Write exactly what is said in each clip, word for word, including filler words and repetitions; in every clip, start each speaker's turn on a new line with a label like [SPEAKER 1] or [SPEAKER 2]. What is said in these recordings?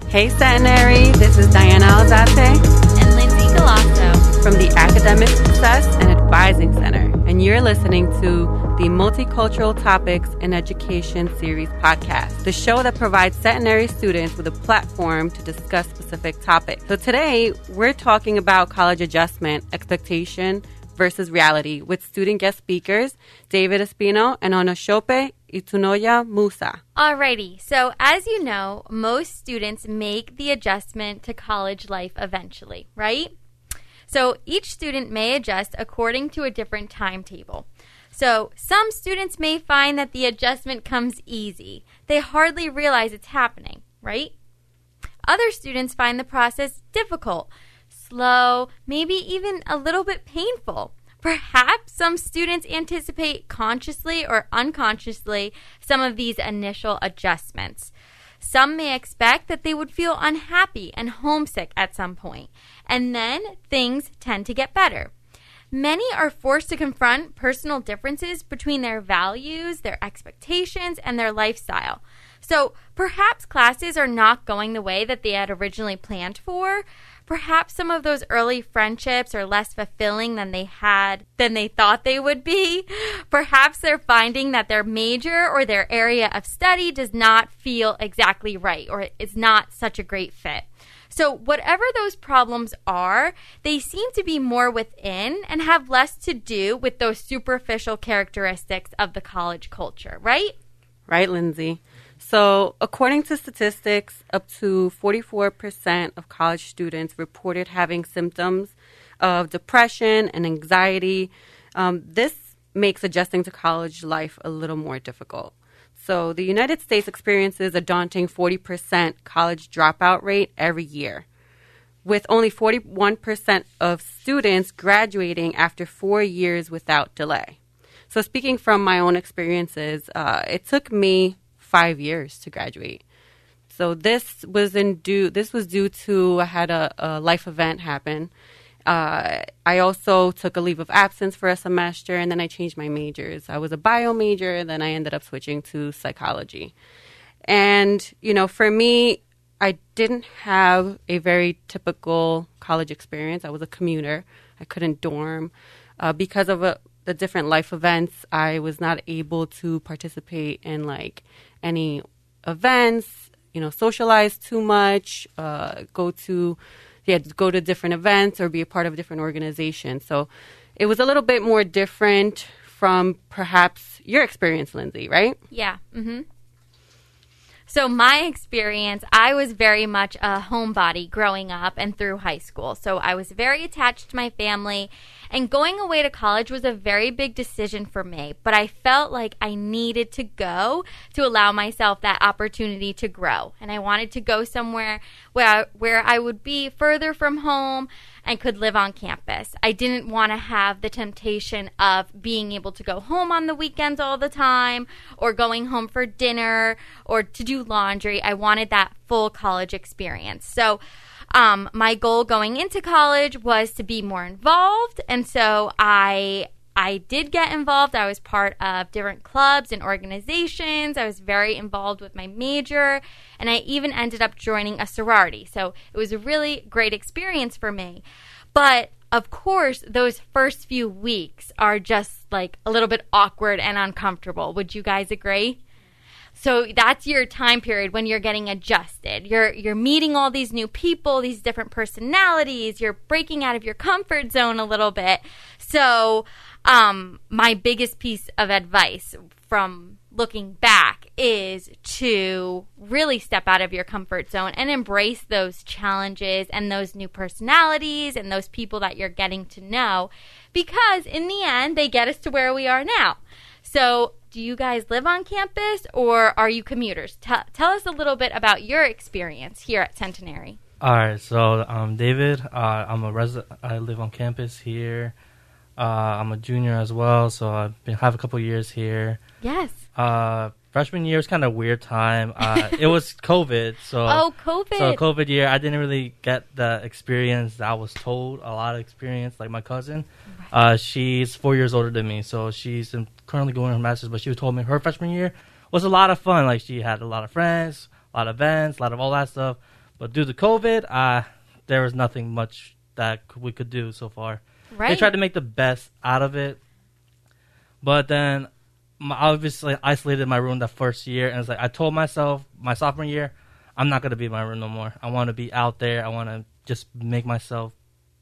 [SPEAKER 1] Hey Centenary, this is Diana Alzate
[SPEAKER 2] and Lindsay Galasso
[SPEAKER 1] from the Academic Success and Advising Center, and you're listening to the Multicultural Topics in Education Series podcast, the show that provides centenary students with a platform to discuss specific topics. So today, we're talking about college adjustment, expectation versus reality with student guest speakers David Espino and Onoshope Itunoya Musa.
[SPEAKER 2] Alrighty, so as you know, most students make the adjustment to college life eventually, right? So each student may adjust according to a different timetable. So some students may find that the adjustment comes easy. They hardly realize it's happening, right? Other students find the process difficult, slow, maybe even a little bit painful. Perhaps some students anticipate consciously or unconsciously some of these initial adjustments. Some may expect that they would feel unhappy and homesick at some point, and then things tend to get better. Many are forced to confront personal differences between their values, their expectations, and their lifestyle. So perhaps classes are not going the way that they had originally planned for. Perhaps some of those early friendships are less fulfilling than they had, than they thought they would be. Perhaps they're finding that their major or their area of study does not feel exactly right or is not such a great fit. So whatever those problems are, they seem to be more within and have less to do with those superficial characteristics of the college culture, right?
[SPEAKER 1] Right, Lindsay. So according to statistics, up to forty-four percent of college students reported having symptoms of depression and anxiety. Um, this makes adjusting to college life a little more difficult. So the United States experiences a daunting forty percent college dropout rate every year, with only forty-one percent of students graduating after four years without delay. So speaking from my own experiences, uh, it took me five years to graduate. So this was in due. This was due to I had a, a life event happen. Uh, I also took a leave of absence for a semester, and then I changed my majors. I was a bio major, and then I ended up switching to psychology. And you know, for me, I didn't have a very typical college experience. I was a commuter. I couldn't dorm uh, because of a, the different life events. I was not able to participate in like any events, you know, socialize too much, uh, go to, yeah, go to different events or be a part of different organizations. So it was a little bit more different from perhaps your experience, Lindsay, right?
[SPEAKER 2] Yeah. Mm-hmm. So my experience, I was very much a homebody growing up and through high school. So I was very attached to my family, and going away to college was a very big decision for me. But I felt like I needed to go to allow myself that opportunity to grow. And I wanted to go somewhere where I, where I would be further from home and could live on campus. I didn't want to have the temptation of being able to go home on the weekends all the time or going home for dinner or to do laundry. I wanted that full college experience. So um, my goal going into college was to be more involved. And so I I did get involved. I was part of different clubs and organizations. I was very involved with my major, and I even ended up joining a sorority. So it was a really great experience for me. But of course, those first few weeks are just like a little bit awkward and uncomfortable. Would you guys agree? So that's your time period when you're getting adjusted. You're you're meeting all these new people, these different personalities. You're breaking out of your comfort zone a little bit. So um, my biggest piece of advice from looking back is to really step out of your comfort zone and embrace those challenges and those new personalities and those people that you're getting to know, because in the end, they get us to where we are now. So do you guys live on campus or are you commuters? T- tell us a little bit about your experience here at Centenary.
[SPEAKER 3] All right, so I'm David. Uh, I'm a resident. I live on campus here. Uh, I'm a junior as well, so I've been have a couple years here.
[SPEAKER 2] Yes.
[SPEAKER 3] Uh, freshman year was kind of a weird time. Uh, it was COVID, so
[SPEAKER 2] oh, COVID.
[SPEAKER 3] So COVID year, I didn't really get the experience that I was told. A lot of experience, like my cousin. Right. Uh, she's four years older than me, so she's in, currently going her master's. But she told me her freshman year was a lot of fun. Like she had a lot of friends, a lot of events, a lot of all that stuff. But due to COVID, uh, there was nothing much that we could do so far.
[SPEAKER 2] Right.
[SPEAKER 3] They tried to make the best out of it. But then my, I obviously isolated my room that first year. And it's like I told myself my sophomore year, I'm not going to be in my room no more. I want to be out there. I want to just make myself,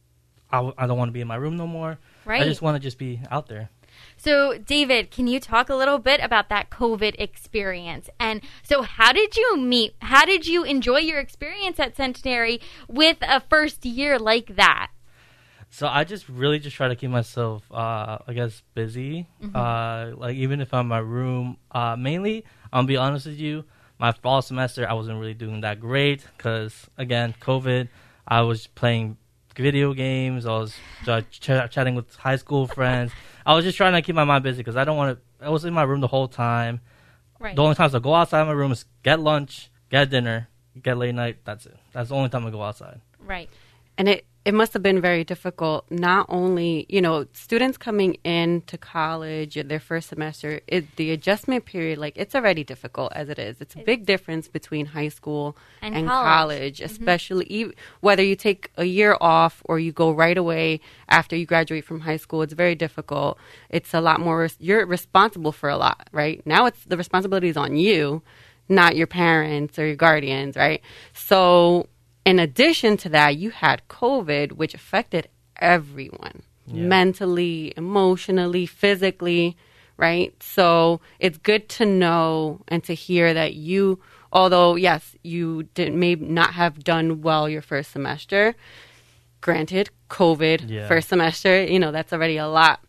[SPEAKER 3] I, w- I don't want to be in my room no more.
[SPEAKER 2] Right.
[SPEAKER 3] I just want to just be out there.
[SPEAKER 2] So, David, can you talk a little bit about that COVID experience? And so how did you meet? How did you enjoy your experience at Centenary with a first year like that?
[SPEAKER 3] So I just really just try to keep myself, uh, I guess, busy. Mm-hmm. Uh, like even if I'm in my room, uh, mainly, I'll be honest with you, my fall semester, I wasn't really doing that great because, again, COVID, I was playing video games. I was uh, ch- chatting with high school friends. I was just trying to keep my mind busy because I don't want to, I was in my room the whole time.
[SPEAKER 2] Right.
[SPEAKER 3] The only times I go outside my room is get lunch, get dinner, get late night. That's it. That's the only time I go outside.
[SPEAKER 2] Right.
[SPEAKER 1] And it, it must have been very difficult, not only, you know, students coming into college, their first semester, it, the adjustment period, like, it's already difficult as it is. It's a big difference between high school
[SPEAKER 2] and,
[SPEAKER 1] and
[SPEAKER 2] college,
[SPEAKER 1] college, especially mm-hmm. e- whether you take a year off or you go right away after you graduate from high school. It's very difficult. It's a lot more, res- you're responsible for a lot, right? Now it's the responsibility is on you, not your parents or your guardians, right? So in addition to that, you had COVID, which affected everyone, yeah. mentally, emotionally, physically, right? So it's good to know and to hear that you, although, yes, you did, may not have done well your first semester, granted, COVID, yeah. first semester, you know, that's already a lot.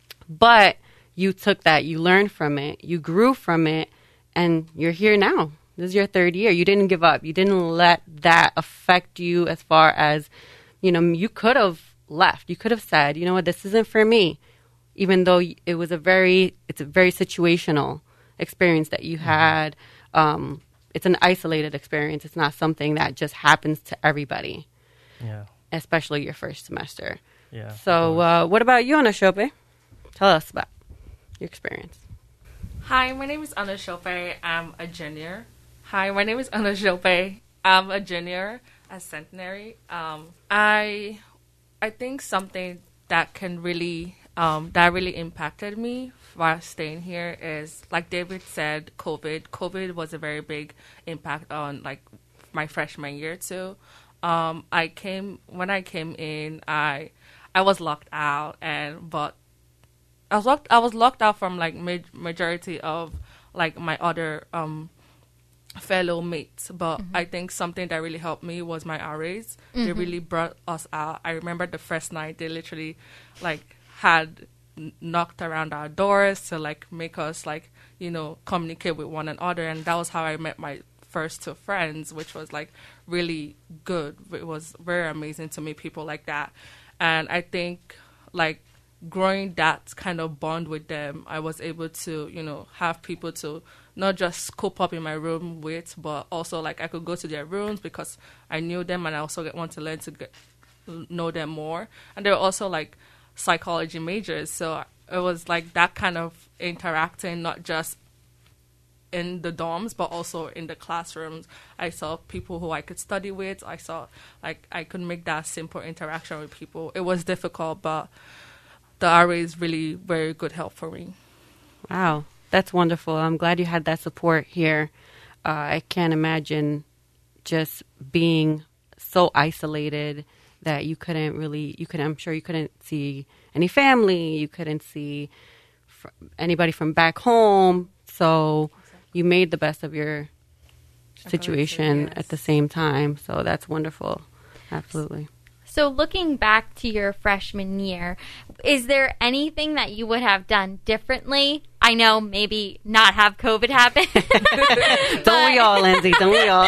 [SPEAKER 1] But you took that, you learned from it, you grew from it, and you're here now. This is your third year. You didn't give up. You didn't let that affect you as far as, you know, you could have left. You could have said, you know what, this isn't for me. Even though it was a very, it's a very situational experience that you had. Um, it's an isolated experience. It's not something that just happens to everybody.
[SPEAKER 3] Yeah.
[SPEAKER 1] Especially your first semester.
[SPEAKER 3] Yeah.
[SPEAKER 1] So uh, what about you, Anashope? Tell us about your experience.
[SPEAKER 4] Hi, my name is Anashope. I'm a junior. Hi, my name is Anashope. I'm a junior at Centenary. Um, I I think something that can really um, that really impacted me while staying here is, like David said, COVID. COVID was a very big impact on like my freshman year too. Um, I came when I came in, I I was locked out, and but I was locked I was locked out from like ma- majority of like my other um. fellow mates, but mm-hmm. I think something that really helped me was my R As. Mm-hmm. They really brought us out. I remember the first night they literally like had n- knocked around our doors to like make us like, you know, communicate with one another, and that was how I met my first two friends, which was like really good. It was very amazing to meet people like that. And I think like growing that kind of bond with them, I was able to, you know, have people to not just scoop up in my room with, but also like I could go to their rooms because I knew them, and I also get, want to learn to get, know them more. And they were also like psychology majors, so it was like that kind of interacting, not just in the dorms, but also in the classrooms. I saw people who I could study with. I saw like I could make that simple interaction with people. It was difficult, but the R A is really very good help for me.
[SPEAKER 1] Wow. That's wonderful. I'm glad you had that support here. Uh, I can't imagine just being so isolated that you couldn't really, you could, I'm sure you couldn't see any family. You couldn't see fr- anybody from back home. So exactly. You made the best of your situation say, yes. at the same time. So that's wonderful. Absolutely.
[SPEAKER 2] So looking back to your freshman year, is there anything that you would have done differently? I know maybe not have COVID happen.
[SPEAKER 1] Don't we all, Lindsay? Don't we all?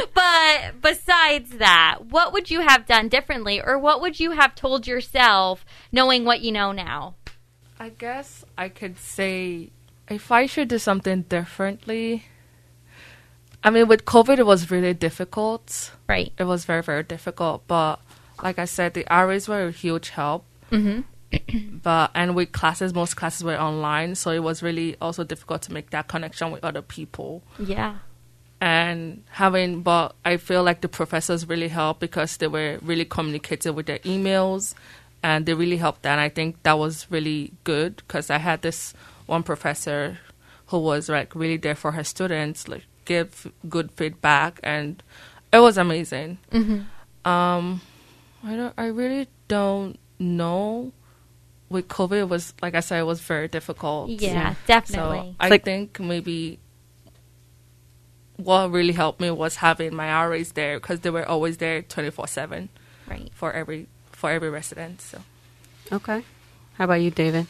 [SPEAKER 2] But besides that, what would you have done differently, or what would you have told yourself knowing what you know now?
[SPEAKER 4] I guess I could say if I should do something differently. I mean, with COVID, it was really difficult.
[SPEAKER 2] Right.
[SPEAKER 4] It was very, very difficult, but like I said, the R As were a huge help. Mm-hmm. But and with classes, most classes were online, so it was really also difficult to make that connection with other people.
[SPEAKER 2] Yeah.
[SPEAKER 4] and having, but I feel like the professors really helped because they were really communicative with their emails, and they really helped. And I think that was really good because I had this one professor who was like really there for her students, like give good feedback, and it was amazing.
[SPEAKER 2] Mm-hmm.
[SPEAKER 4] Um, I don't, I really don't know. With COVID, it was, like I said, it was very difficult.
[SPEAKER 2] Yeah, definitely.
[SPEAKER 4] So I
[SPEAKER 1] like-
[SPEAKER 4] think maybe what really helped me was having my R As there because they were always there twenty-four seven
[SPEAKER 2] Right.
[SPEAKER 4] for every for every resident. So
[SPEAKER 1] Okay. How about you, David?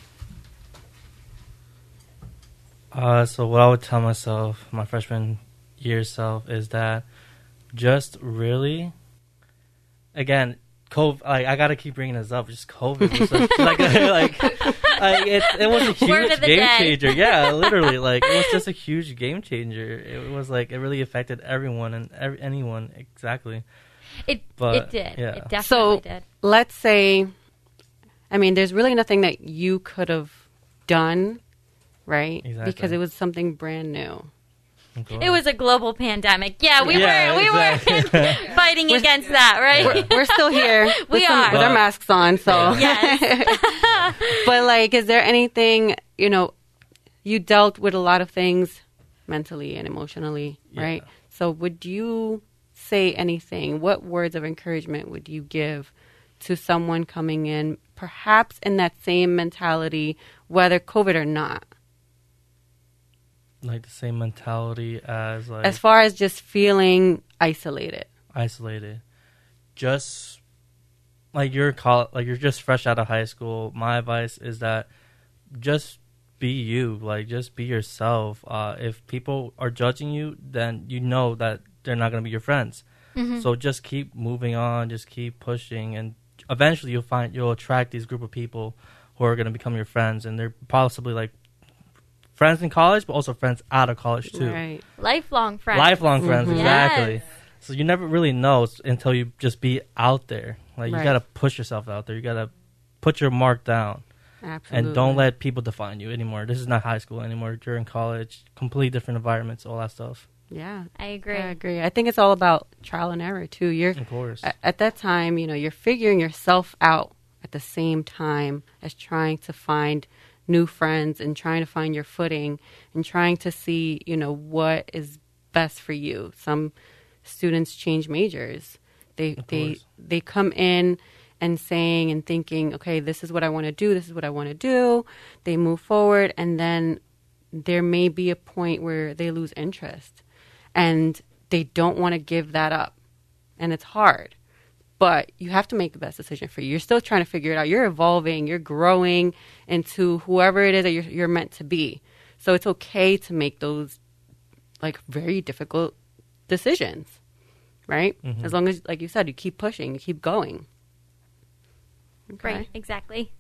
[SPEAKER 3] Uh, so what I would tell myself, my freshman year self, is that just really, again, COVID. Like I gotta keep bringing this up. Just COVID was such, like, like, like it, it was a
[SPEAKER 2] Word
[SPEAKER 3] huge
[SPEAKER 2] of the
[SPEAKER 3] game
[SPEAKER 2] day.
[SPEAKER 3] changer. Yeah, literally, like it was just a huge game changer. It was like it really affected everyone and every, anyone exactly.
[SPEAKER 2] It
[SPEAKER 3] But,
[SPEAKER 2] it did.
[SPEAKER 3] yeah.
[SPEAKER 2] It definitely
[SPEAKER 1] So
[SPEAKER 2] did.
[SPEAKER 1] let's say, I mean, there's really nothing that you could have done, right?
[SPEAKER 3] Exactly.
[SPEAKER 1] Because it was something brand new.
[SPEAKER 2] It was a global pandemic. Yeah, we
[SPEAKER 3] Yeah,
[SPEAKER 2] were we
[SPEAKER 3] exactly.
[SPEAKER 2] were fighting against that, right?
[SPEAKER 1] We're, we're still here.
[SPEAKER 2] We
[SPEAKER 1] with some-
[SPEAKER 2] are.
[SPEAKER 1] with our masks on. So,
[SPEAKER 2] Yes.
[SPEAKER 1] but like, is there anything, you know, you dealt with a lot of things mentally and emotionally,
[SPEAKER 3] Yeah.
[SPEAKER 1] right? So would you say anything? What words of encouragement would you give to someone coming in, perhaps in that same mentality, whether COVID or not?
[SPEAKER 3] like the same mentality as like
[SPEAKER 1] As far as just feeling isolated.
[SPEAKER 3] isolated. Just like you're col- like you're just fresh out of high school. My advice is that just be you. Like just be yourself. Uh, if people are judging you, then you know that they're not gonna be your friends.
[SPEAKER 2] Mm-hmm.
[SPEAKER 3] So just keep moving on. Just keep pushing, and eventually you'll find you'll attract these group of people who are gonna become your friends, and they're possibly like friends in college, but also friends out of college too.
[SPEAKER 1] Right.
[SPEAKER 2] Lifelong friends.
[SPEAKER 3] Lifelong friends,
[SPEAKER 1] Mhm.
[SPEAKER 3] exactly.
[SPEAKER 2] Yes.
[SPEAKER 3] So you never really know s- until you just be out there. Like
[SPEAKER 1] Right.
[SPEAKER 3] you gotta push yourself out there. You gotta put your mark down,
[SPEAKER 1] Absolutely.
[SPEAKER 3] and don't let people define you anymore. This is not high school anymore. You're in college, completely different environments, all that stuff.
[SPEAKER 1] Yeah.
[SPEAKER 2] I agree.
[SPEAKER 1] I agree. I think it's all about trial and error too. You're
[SPEAKER 3] Of course.
[SPEAKER 1] a- at that time, you know, you're figuring yourself out at the same time as trying to find new friends and trying to find your footing and trying to see, you know, what is best for you. Some students change majors. They
[SPEAKER 3] Of
[SPEAKER 1] they
[SPEAKER 3] course.
[SPEAKER 1] they come in and saying and thinking, okay, this is what I want to do. This is what I want to do. They move forward, and then there may be a point where they lose interest and they don't want to give that up. And it's hard, but you have to make the best decision for you. You're still trying to figure it out. You're evolving, you're growing into whoever it is that you're, you're meant to be. So it's okay to make those like very difficult decisions, right?
[SPEAKER 3] Mhm.
[SPEAKER 1] As long as, like you said, you keep pushing, you keep going. Okay.
[SPEAKER 2] Right, exactly.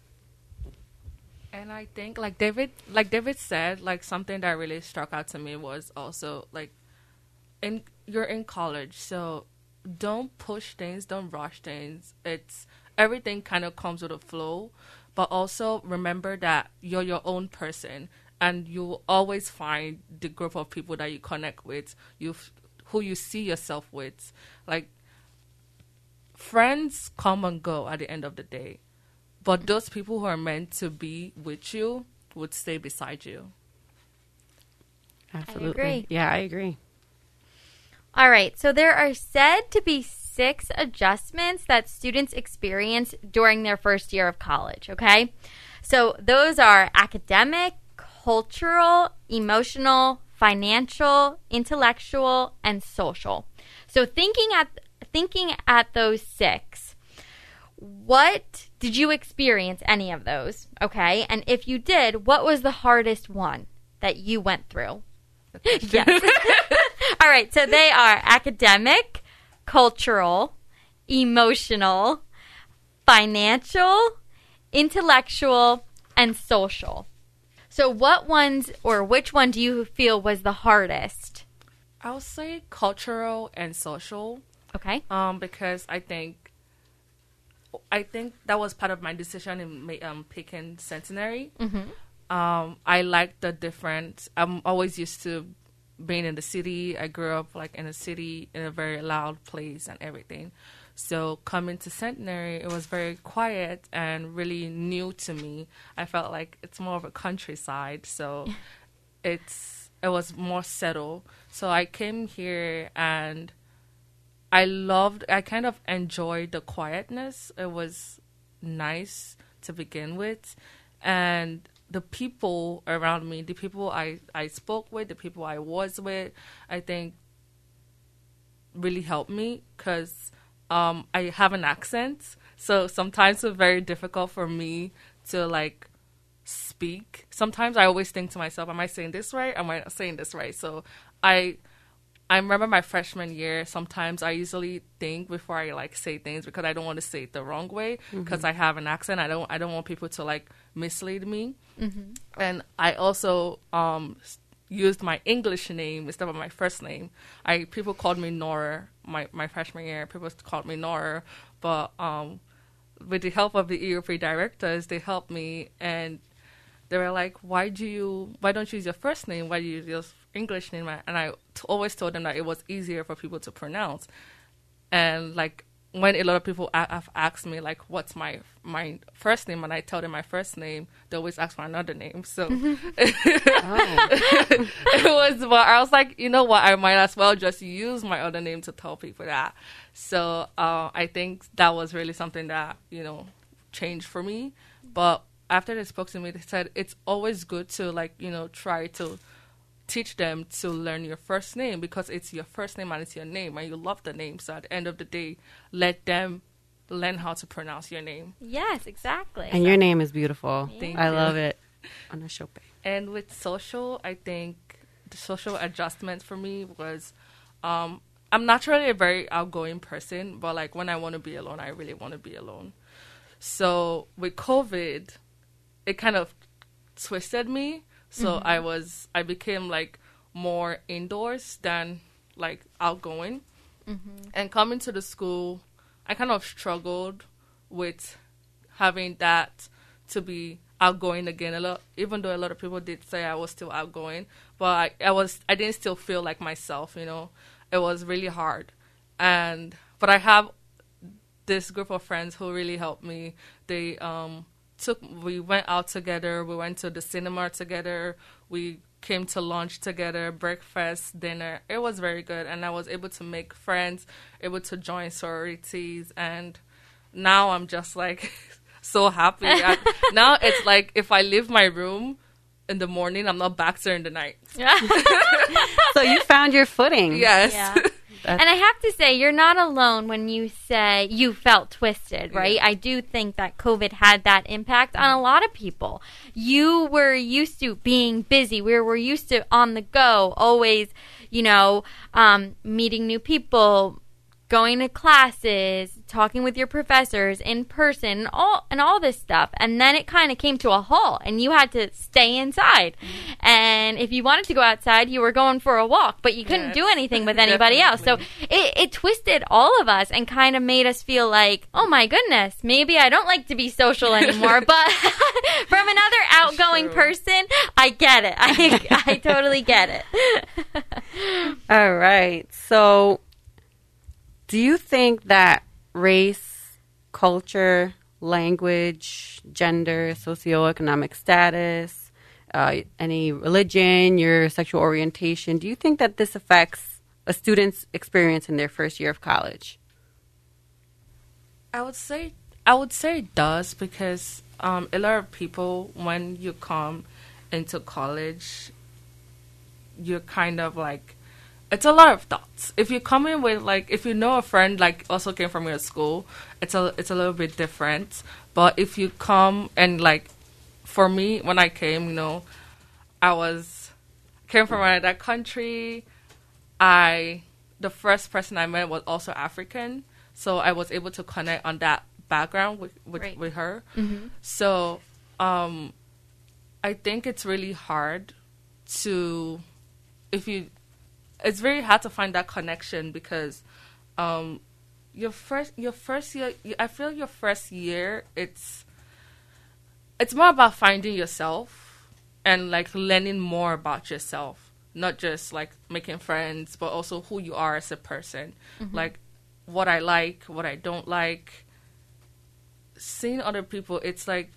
[SPEAKER 4] And I think, like David, like David said, like something that really struck out to me was also like, in you're in college, so don't push things, don't rush things. It's everything kind of comes with a flow, but also remember that you're your own person, and you will always find the group of people that you connect with, you f- who you see yourself with. Like friends come and go at the end of the day. But those people who are meant to be with you would stay beside you.
[SPEAKER 1] Absolutely.
[SPEAKER 2] agree.
[SPEAKER 1] Yeah, I agree.
[SPEAKER 2] All right, so there are said to be six adjustments that students experience during their first year of college, okay? So those are academic, cultural, emotional, financial, intellectual, and social. So thinking at thinking at those six, what did you experience any of those? Okay, and if you did, what was the hardest one that you went through? Yes. All right, so they are academic, cultural, emotional, financial, intellectual, and social. So what ones or which one do you feel was the hardest?
[SPEAKER 4] I would say cultural and social,
[SPEAKER 2] Okay.
[SPEAKER 4] um, because I think I think that was part of my decision in ma- um, picking Centenary.
[SPEAKER 2] Mm-hmm.
[SPEAKER 4] Um, I like the different. I'm always used to being in the city. I grew up like in a city in a very loud place and everything. So coming to Centenary, it was very quiet and really new to me. I felt like it's more of a countryside, so it's it was more settled. So I came here and I loved, I kind of enjoyed the quietness. It was nice to begin with. And the people around me, the people I, I spoke with, the people I was with, I think really helped me because um, I have an accent. So sometimes it's very difficult for me to like speak. Sometimes I always think to myself, am I saying this right? Am I not saying this right? So I I remember my freshman year, sometimes I usually think before I like say things because I don't want to say it the wrong way because mm-hmm. I have an accent. I don't I don't want people to like mislead me. Mm-hmm. And I also um used my English name instead of my first name. I people called me Nora my, my freshman year. People called me Nora, but um with the help of the E O P directors, they helped me and they were like, why do you, why don't you use your first name? Why do you use your English name? And I t- always told them that it was easier for people to pronounce. And like when a lot of people a- have asked me like, what's my my first name? And I tell them my first name, they always ask for another name. So oh. it was, but I was like, you know what? I might as well just use my other name to tell people that. So uh, I think that was really something that, you know, changed for me. But after they spoke to me, they said it's always good to, like, you know, try to teach them to learn your first name because it's your first name and it's your name and you love the name. So at the end of the day, let them learn how to pronounce your name.
[SPEAKER 2] Yes, exactly.
[SPEAKER 1] And your name is beautiful.
[SPEAKER 2] Thank
[SPEAKER 1] I
[SPEAKER 2] you.
[SPEAKER 1] love it. Anashope.
[SPEAKER 4] And with social, I think the social adjustment for me was, um, I'm naturally a very outgoing person, but like when I want to be alone, I really want to be alone. So with COVID, it kind of twisted me. So mm-hmm. I was, I became like more indoors than like outgoing. Mm-hmm. And coming to the school, I kind of struggled with having that to be outgoing again. A lot, even though a lot of people did say I was still outgoing, but I, I was, I didn't still feel like myself, you know. It was really hard. And, but I have this group of friends who really helped me. They, um, took we went out together, we went to the cinema together, we came to lunch together, breakfast, dinner. It was very good and I was able to make friends, able to join sororities, and now I'm just like so happy. I, now it's like if I leave my room in the morning, I'm not back there in the night.
[SPEAKER 1] So you found your footing.
[SPEAKER 4] Yes.
[SPEAKER 2] Yeah. And I have to say, you're not alone when you say you felt twisted, right? Yeah. I do think that COVID had that impact on a lot of people. You were used to being busy. We were used to on the go, always, you know, um, meeting new people, going to classes, talking with your professors in person, all and all this stuff. And then it kind of came to a halt and you had to stay inside. Mm-hmm. And if you wanted to go outside, you were going for a walk, but you couldn't yes. do anything with anybody else. So it, it twisted all of us and kind of made us feel like, oh my goodness, maybe I don't like to be social anymore. But from another outgoing person, I get it. I, I totally get it.
[SPEAKER 1] All right. So do you think that race, culture, language, gender, socioeconomic status, uh, any religion, your sexual orientation, do you think that this affects a student's experience in their first year of college?
[SPEAKER 4] I would say I would say it does because um, a lot of people, when you come into college, you're kind of like, it's a lot of thoughts. If you come in with, like, if you know a friend, like, also came from your school, it's a, it's a little bit different. But if you come and, like, for me, when I came, you know, I was, came from another country. I, the first person I met was also African. So I was able to connect on that background with, with, right. with her. Mm-hmm. So um, I think it's really hard to, if you, it's very hard to find that connection because um, your first your first year, I feel your first year, it's it's more about finding yourself and like learning more about yourself. not just like making friends, but also who you are as a person. Mm-hmm. Like what I like, what I don't like. Seeing other people, it's like,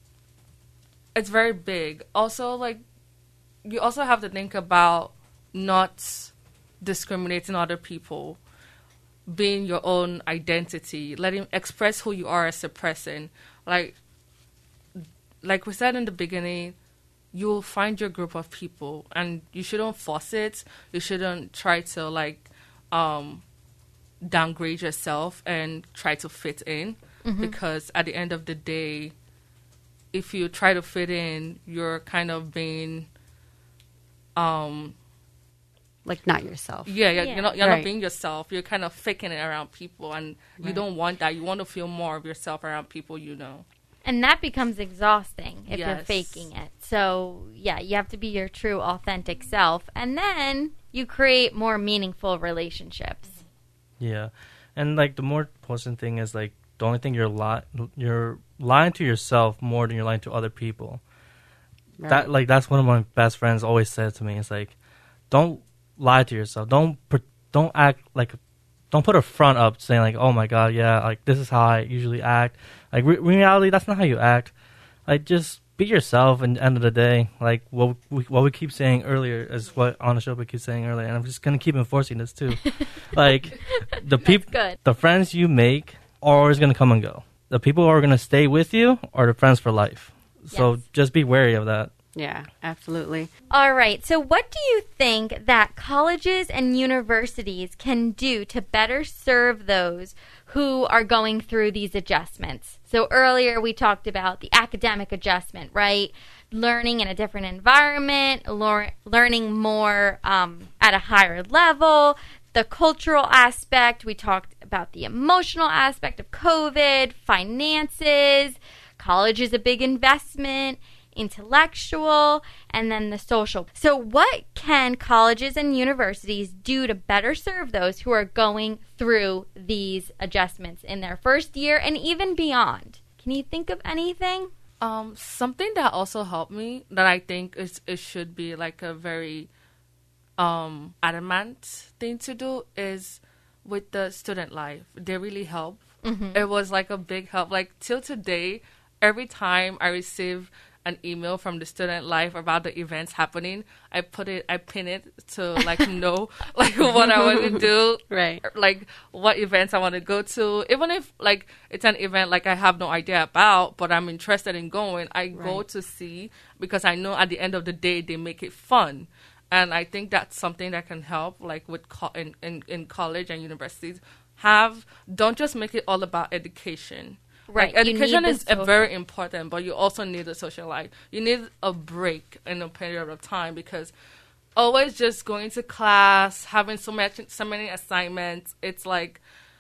[SPEAKER 4] it's very big. Also, like, you also have to think about not discriminating other people, being your own identity, letting express who you are as a person. Like, like we said in the beginning, you'll find your group of people, and you shouldn't force it. You shouldn't try to like um, downgrade yourself and try to fit in, mm-hmm. because at the end of the day, if you try to fit in, you're kind of being um.
[SPEAKER 1] like not yourself.
[SPEAKER 4] Yeah, yeah,
[SPEAKER 2] Yeah.
[SPEAKER 4] you're not you're
[SPEAKER 1] Right.
[SPEAKER 4] not being yourself. You're kind of faking it around people, and you
[SPEAKER 1] Right.
[SPEAKER 4] don't want that. You want to feel more of yourself around people you know.
[SPEAKER 2] And that becomes exhausting if you're
[SPEAKER 4] Yes.
[SPEAKER 2] faking it. So, yeah, you have to be your true, authentic self. And then you create more meaningful relationships.
[SPEAKER 3] Yeah, and like the more important thing is like the only thing you're li- you're lying to yourself more than you're lying to other people.
[SPEAKER 1] Right.
[SPEAKER 3] That like that's one of my best friends always said to me. It's like, don't lie to yourself. Don't pre- don't act like, don't put a front up saying like, oh my god, yeah, like this is how I usually act. Like re- reality, that's not how you act. Like just be yourself. And end of the day, like what we, what we keep saying earlier is what on the show we keep saying earlier, and I'm just gonna keep enforcing this too. Like the people,
[SPEAKER 2] good.
[SPEAKER 3] the friends you make are always gonna come and go. The people who are gonna stay with you are the friends for life. So
[SPEAKER 2] Yes.
[SPEAKER 3] just be wary of that.
[SPEAKER 1] Yeah, absolutely.
[SPEAKER 2] All right. So, what do you think that colleges and universities can do to better serve those who are going through these adjustments? So, earlier we talked about the academic adjustment, right? Learning in a different environment, lear- learning more um, at a higher level, the cultural aspect. We talked about the emotional aspect of COVID, finances. College is a big investment, intellectual, and then the social. So what can colleges and universities do to better serve those who are going through these adjustments in their first year and even beyond? Can you think of anything?
[SPEAKER 4] Um, something that also helped me that I think is it should be like a very um adamant thing to do is with the student life. They really help. Mm-hmm. It was like a big help. Like till today, every time I receive an email from the student life about the events happening, I put it, I pin it to like know like what I want to do,
[SPEAKER 1] Right.
[SPEAKER 4] like what events I want to go to. Even if like it's an event like I have no idea about, but I'm interested in going, I go
[SPEAKER 1] Right.
[SPEAKER 4] to see because I know at the end of the day they make it fun. And I think that's something that can help, like with co- in, in in college and universities. Have don't just make it all about education.
[SPEAKER 2] Right.
[SPEAKER 4] Like,
[SPEAKER 2] You
[SPEAKER 4] education
[SPEAKER 2] need the
[SPEAKER 4] is uh,
[SPEAKER 2] social-
[SPEAKER 4] very important, but you also need a social life. You need a break in a period of time because always just going to class, having so much, so many assignments. It's like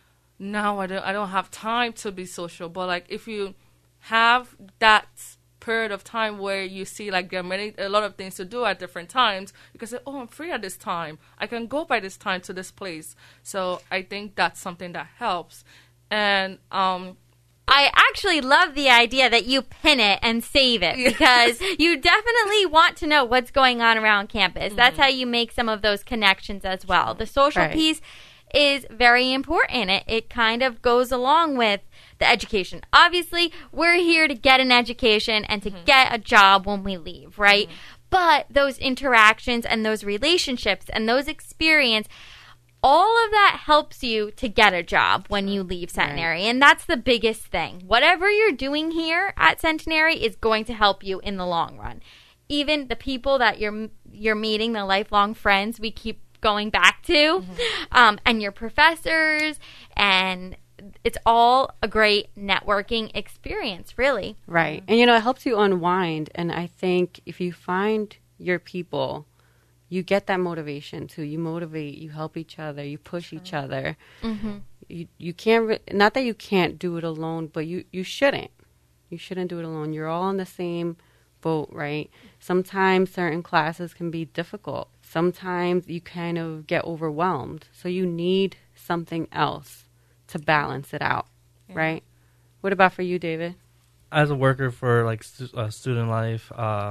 [SPEAKER 4] now I don't, I don't have time to be social. But like if you have that period of time where you see like there are many, a lot of things to do at different times, you can say, oh, I'm free at this time. I can go by this time to this place. So I think that's something that helps. And um.
[SPEAKER 2] I actually love the idea that you pin it and save it because you definitely want to know what's going on around campus. Mm-hmm. That's how you make some of those connections as well. The social
[SPEAKER 1] Right.
[SPEAKER 2] piece is very important. It, it kind of goes along with the education. Obviously, we're here to get an education and to mm-hmm. get a job when we leave, right? Mm-hmm. But those interactions and those relationships and those experiences, all of that helps you to get a job when you leave Centenary. Right. And that's the biggest thing. Whatever you're doing here at Centenary is going to help you in the long run. Even the people that you're you're meeting, the lifelong friends we keep going back to, mm-hmm. um, and your professors, and it's all a great networking experience, really.
[SPEAKER 1] Right. And, you know, it helps you unwind. And I think if you find your people, you get that motivation too. You motivate, you help each other, you push each other. Mm-hmm. You you can't, re- not that you can't do it alone, but you, you shouldn't. You shouldn't do it alone. You're all in the same boat, right? Sometimes certain classes can be difficult. Sometimes you kind of get overwhelmed. So you need something else to balance it out, yeah. right? What about for you, David?
[SPEAKER 3] As a worker for like stu- uh, student life, uh,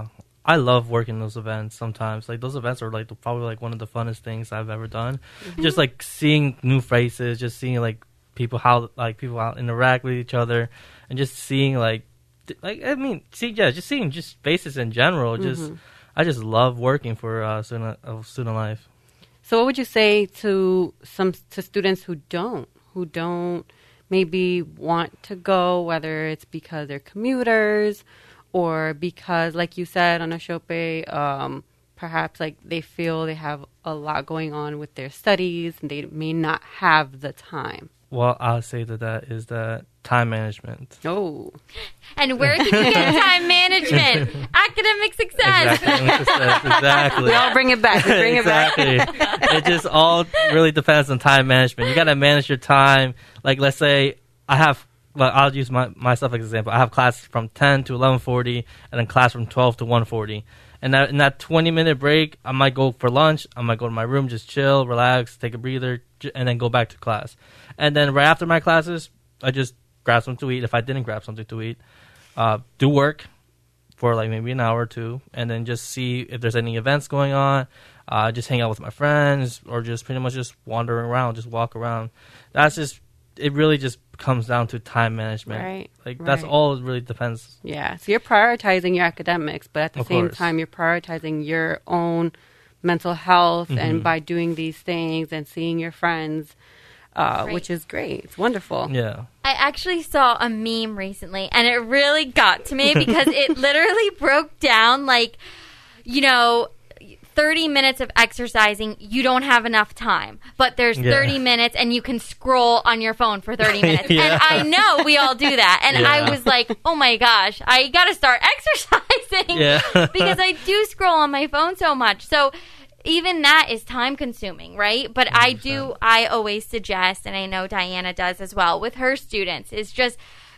[SPEAKER 3] I love working those events sometimes. Like, those events are, like, the, probably, like, one of the funnest things I've ever done. Mm-hmm. Just, like, seeing new faces, just seeing, like, people how, like, people how interact with each other, and just seeing, like, th- like, I mean, see, yeah, just seeing just faces in general. Just, mm-hmm. I just love working for uh, student, uh, student life.
[SPEAKER 1] So what would you say to some to students who don't, who don't maybe want to go, whether it's because they're commuters or because, like you said, on Ashope, um, perhaps like they feel they have a lot going on with their studies and they may not have the time?
[SPEAKER 3] Well, I'll say that that is the time management.
[SPEAKER 1] Oh.
[SPEAKER 2] And where can you get time management? Academic success.
[SPEAKER 3] Academic success, exactly.
[SPEAKER 1] We all bring it back. We bring
[SPEAKER 3] exactly.
[SPEAKER 1] it back.
[SPEAKER 3] It just all really depends on time management. You got to manage your time. Like, let's say I have, well, I'll use my, myself as an example. I have class from ten to eleven forty and then class from twelve to one forty. And that, in that twenty-minute break, I might go for lunch. I might go to my room, just chill, relax, take a breather, and then go back to class. And then right after my classes, I just grab something to eat. If I didn't grab something to eat, uh, do work for like maybe an hour or two, and then just see if there's any events going on. Uh, just hang out with my friends, or just pretty much just wander around, just walk around. That's just, it really just comes down to time management.
[SPEAKER 1] Right.
[SPEAKER 3] Like,
[SPEAKER 1] right.
[SPEAKER 3] that's all it really depends.
[SPEAKER 1] Yeah. So you're prioritizing your academics, but at the
[SPEAKER 3] Of
[SPEAKER 1] same
[SPEAKER 3] course.
[SPEAKER 1] time, you're prioritizing your own mental health,
[SPEAKER 3] Mm-hmm.
[SPEAKER 1] and by doing these things and seeing your friends, uh,
[SPEAKER 2] Right.
[SPEAKER 1] which is great. It's wonderful.
[SPEAKER 3] Yeah.
[SPEAKER 2] I actually saw a meme recently, and it really got to me because it literally broke down, like, you know, thirty minutes of exercising, you don't have enough time. But there's
[SPEAKER 3] Yeah.
[SPEAKER 2] thirty minutes, and you can scroll on your phone for thirty minutes.
[SPEAKER 3] Yeah.
[SPEAKER 2] And I know we all do that. And
[SPEAKER 3] Yeah.
[SPEAKER 2] I was like, oh my gosh, I got to start exercising
[SPEAKER 3] Yeah.
[SPEAKER 2] because I do scroll on my phone so much. So even that is time consuming, right? But I do, I always suggest, and I know Diana does as well with her students, is just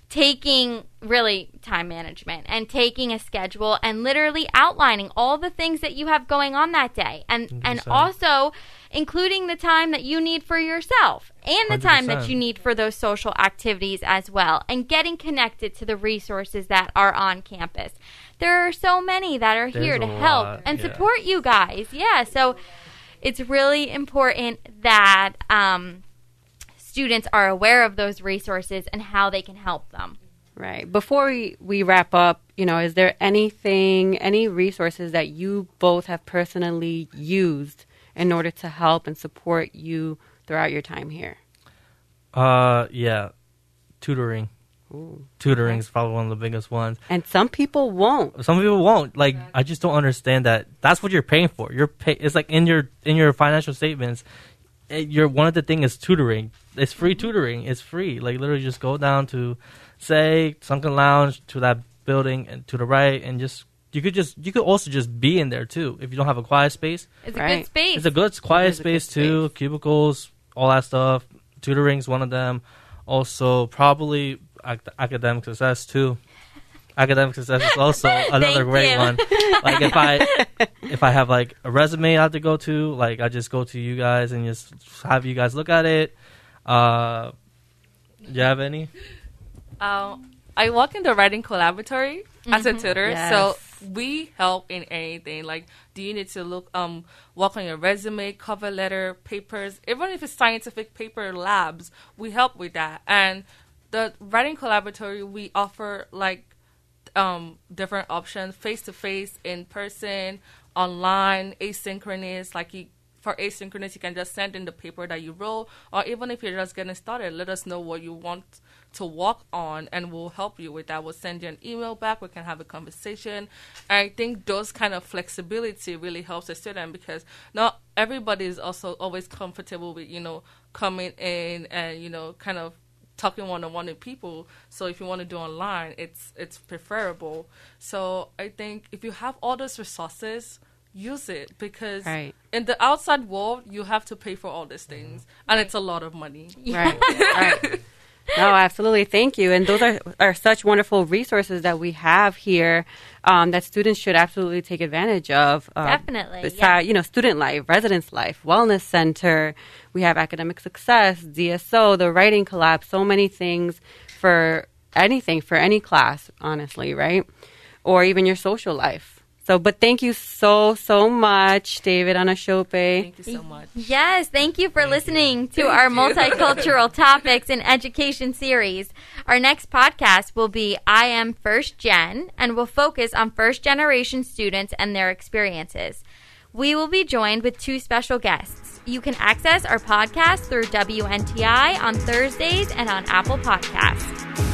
[SPEAKER 2] taking really time management and taking a schedule and literally outlining all the things that you have going on that day, and and
[SPEAKER 3] one hundred percent.
[SPEAKER 2] also including the time that you need for yourself and the time that
[SPEAKER 3] one hundred percent.
[SPEAKER 2] you need for those social activities as well, and getting connected to the resources that are on campus. There are so many that are
[SPEAKER 3] There's
[SPEAKER 2] here to
[SPEAKER 3] a
[SPEAKER 2] help
[SPEAKER 3] lot,
[SPEAKER 2] and
[SPEAKER 3] yeah.
[SPEAKER 2] support you guys. Yeah, so it's really important that um, students are aware of those resources and how they can help them.
[SPEAKER 1] Right. Before we, we wrap up, you know, is there anything, any resources that you both have personally used in order to help and support you throughout your time here?
[SPEAKER 3] Uh, yeah. Tutoring.
[SPEAKER 1] Ooh.
[SPEAKER 3] Tutoring is probably one of the biggest ones.
[SPEAKER 1] And some people won't.
[SPEAKER 3] Some people won't. Like, I just don't understand that. That's what you're paying for. You're pay. It's like in your in your financial statements. It, you're one of the things is tutoring. It's free tutoring. It's free. Like, literally, just go down to, say, Sunken Lounge, to that building and to the right, and just you could just you could also just be in there too if you don't have a quiet space.
[SPEAKER 2] It's a
[SPEAKER 1] Right.
[SPEAKER 2] good space.
[SPEAKER 3] It's a good quiet
[SPEAKER 1] is a good
[SPEAKER 3] space too.
[SPEAKER 1] space.
[SPEAKER 3] Cubicles, all that stuff. Tutoring's one of them. Also, probably ac- academic success too. Academic success is also another
[SPEAKER 2] Thank
[SPEAKER 3] great
[SPEAKER 2] you.
[SPEAKER 3] one. Like, if I if I have like a resume I have to go to, like, I just go to you guys and just have you guys look at it. Uh, do you have any?
[SPEAKER 4] Um, I work in the writing collaboratory as a tutor,
[SPEAKER 1] Yes.
[SPEAKER 4] so we help in anything. Like, do you need to look um work on your resume, cover letter, papers, even if it's scientific paper labs, we help with that. And the writing collaboratory, we offer like um different options: face to face, in person, online, asynchronous. Like, you for asynchronous, you can just send in the paper that you wrote, or even if you're just getting started, let us know what you want to work on, and we'll help you with that. We'll send you an email back. We can have a conversation. I think those kind of flexibility really helps the student, because not everybody is also always comfortable with, you know, coming in and, you know, kind of talking one-on-one with people. So if you want to do online, it's it's preferable. So I think if you have all those resources, use it, because
[SPEAKER 1] Right.
[SPEAKER 4] in the outside world, you have to pay for all these things, and it's a lot of money.
[SPEAKER 1] Right. Right. No, absolutely. Thank you. And those are, are such wonderful resources that we have here um, that students should absolutely take advantage of. Uh,
[SPEAKER 2] Definitely,
[SPEAKER 1] Beside,
[SPEAKER 2] yeah.
[SPEAKER 1] you know, student life, residence life, wellness center. We have academic success, D S O, the writing collab, so many things for anything, for any class, honestly, right? Or even your social life. So, but thank you so, so much, David Anashope.
[SPEAKER 4] Thank you so much.
[SPEAKER 2] Yes, thank you for listening to our multicultural topics in education series. Our next podcast will be I Am First Gen, and will focus on first generation students and their experiences. We will be joined with two special guests. You can access our podcast through W N T I on Thursdays and on Apple Podcasts.